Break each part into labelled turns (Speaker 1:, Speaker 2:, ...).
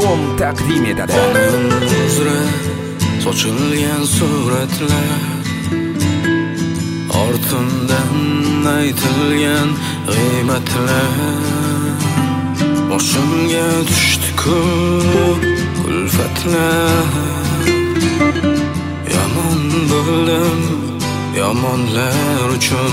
Speaker 1: musiqli.com taqdim etadi.
Speaker 2: Uzra sochilgan suratlar, ortimdan aytilgan g'iybatlar, boshimga tushdi-ku kulfatlar. Yomon bo'ldim yomonlar uchun,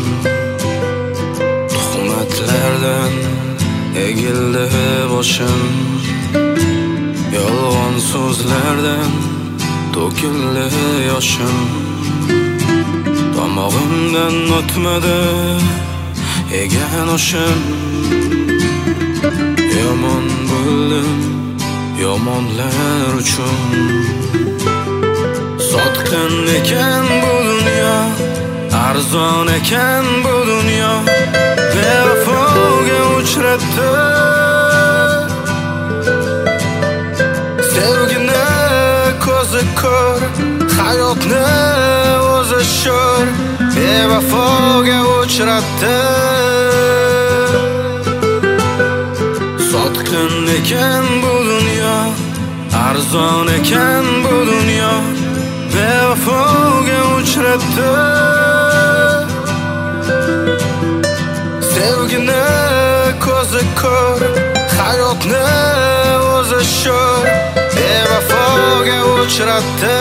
Speaker 2: tuhmatlardan egildi boshim, yolg'on so'zlardan to'kildi yoshim. Tomog'imdan o'tmadi yegan oshim. Yomon bo'ldim yomonlar uchun, sotqin ekan bu dunyo, arzon ekan bu dunyo, bevafoga uchratdi. Sevgini ko'zi ko'r, hayotni o'zi sho'r, bevafoga uchratdi. Sotqin ekan bu dunyo, arzon ekan bu dunyo, bevafoga uchratdi. Sevgini ko'zi ko'r, hayotni o'zi sho'r, bevafoga uchratdi.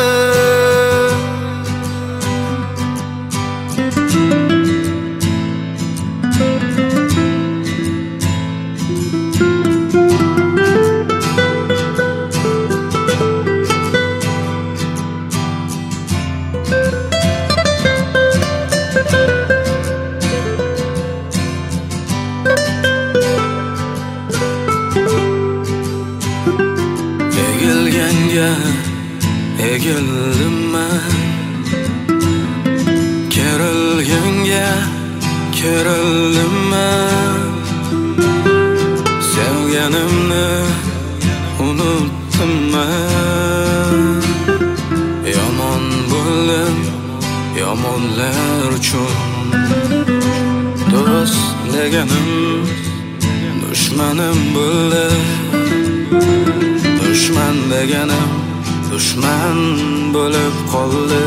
Speaker 2: Egilganga egildim men, kerilganga kerildim men. Sevganimni unutdim men. Yomon bo'ldim yomonlar uchun, do'st deganim dushmanim bo'ldi. Dushman deganim dushman bo'lib qoldi.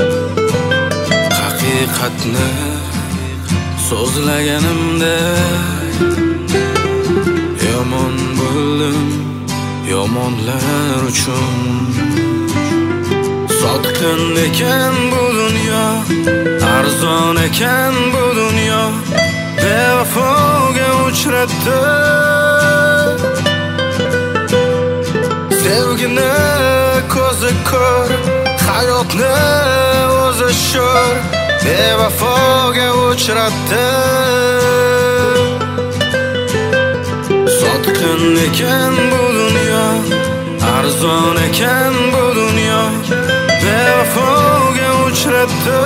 Speaker 2: Haqiqatni so'zlaganimda yomon bo'ldim yomonlar uchun. Sotqin ekan bu dunyo, arzon ekan bu dunyo, bevafoga uchratdi. Sevgini ko'zi ko'r, hayotni o'zi sho'r, bevafoga uchratdi. Sotqin ekan bu dunyo, arzon ekan bu dunyo, bevafoga uchratdi.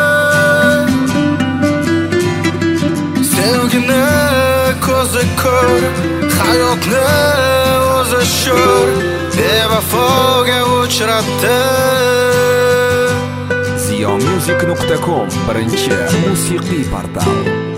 Speaker 2: Sevgini ko'zi ko'r, hayotni o'zi sho'r, bevafoga uchratdi.
Speaker 1: Musiqli.com birinchi musiqiy portal.